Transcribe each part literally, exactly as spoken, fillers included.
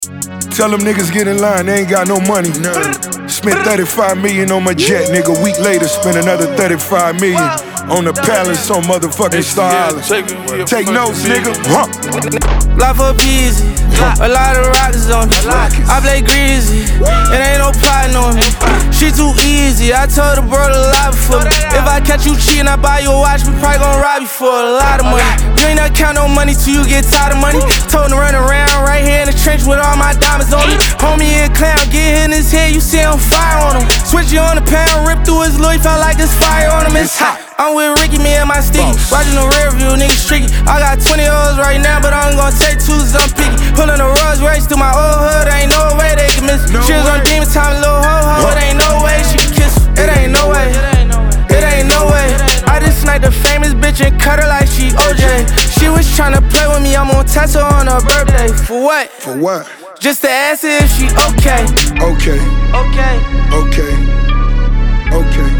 Tell them niggas get in line, they ain't got no money. None. Spent thirty-five million on my jet, nigga. Week later, spent another thirty-five million on the palace on motherfucking Star Island. Take notes, nigga. Huh. Life up easy, a lot of rockets on me. I play greasy, it ain't no plotting on me. She too easy, I told the bro to lie for me. If I catch you cheating, I buy you a watch, we probably gon' rob you for a lot of money. You ain't not count no money till you get tired of money. Told him to run around right here in the trench with all my diamonds on me. Homie in clown, get hit in his head, you see him fire on him. Switch you on the pound, rip through his Louis, felt like there's fire on him, it's hot. I'm with Ricky, me and my sticky. Watching the rear view, niggas tricky. I got twenty O's right now, but I'm gonna take two, cause I'm picky. Pulling the Rolls Royce through my old hood, ain't no way they can miss me. She was on demon time, little ho-ho, it ain't no way she can kiss me. It ain't no way, it ain't no way. I just sniped a famous bitch and cut her like she O J. She was tryna play with me, I'm on Tesla on her birthday. For what? For what? Just to ask her if she okay. Okay. Okay. Okay. Okay.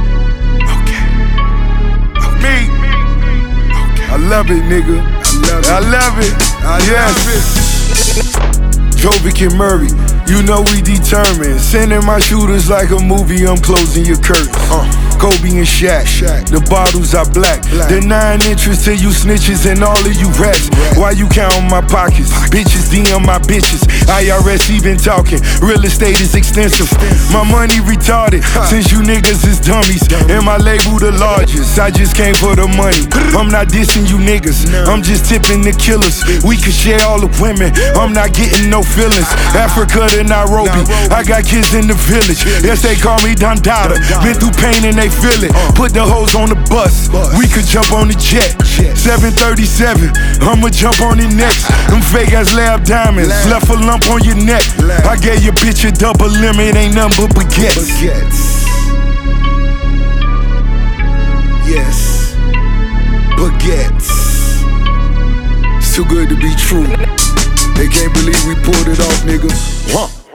Me. Okay. I love it, nigga. I love it. I love it. Yes. Jovic and Murray, you know we determined. Sending my shooters like a movie, I'm closing your curtains. Uh. Kobe and Shaq, Shaq. The bottles are black. black. The nine inches to you snitches and all of you rats. Right. Why you counting my pockets? pockets? Bitches D M my bitches. I R S even talking. Real estate is extensive. extensive. My money retarded huh. since you niggas is dummies. Dummies. And my label the largest. I just came for the money. I'm not dissing you niggas. No. I'm just tipping the killers. We could share all the women. I'm not getting no feelings. Africa to Nairobi. Nairobi. I got kids in the village. Yes, they call me Dondada. Been through pain and they feel it. Put the hoes on the bus. We could jump on the jet. seven thirty-seven. I'ma jump on it next. Them fake ass lab diamonds. Left a lump on your neck. I gave your bitch a double limit. Ain't nothing but baguettes. Yes. Baguettes. It's too good to be true. They can't believe we pulled it off, nigga. Huh.